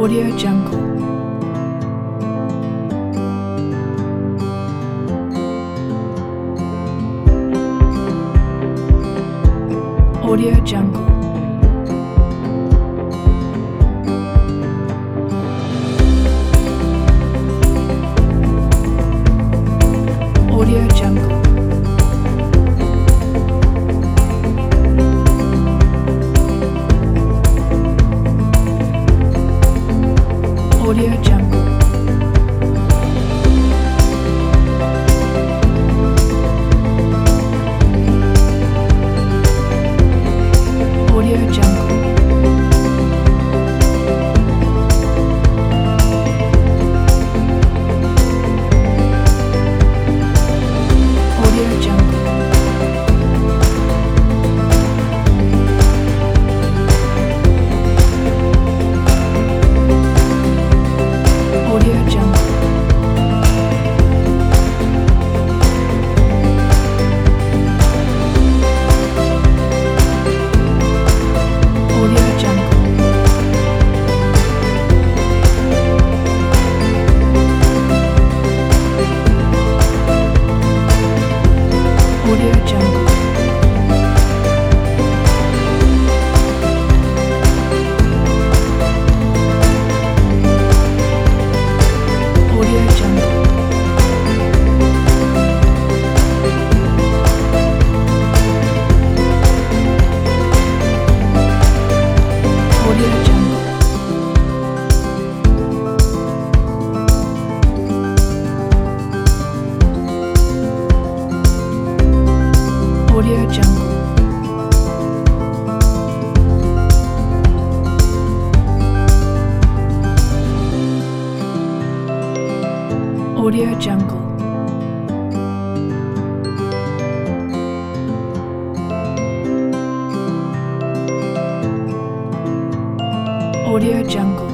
Audio Jungle. Audio Jungle. Audio Jungle. Audio Jungle. Audio Jungle. Audio Jungle. Audio Jungle. Audio Jungle. Audio Jungle. Audio Jungle. Audio Jungle. Audio Jungle. Audio Jungle. Audio Jungle.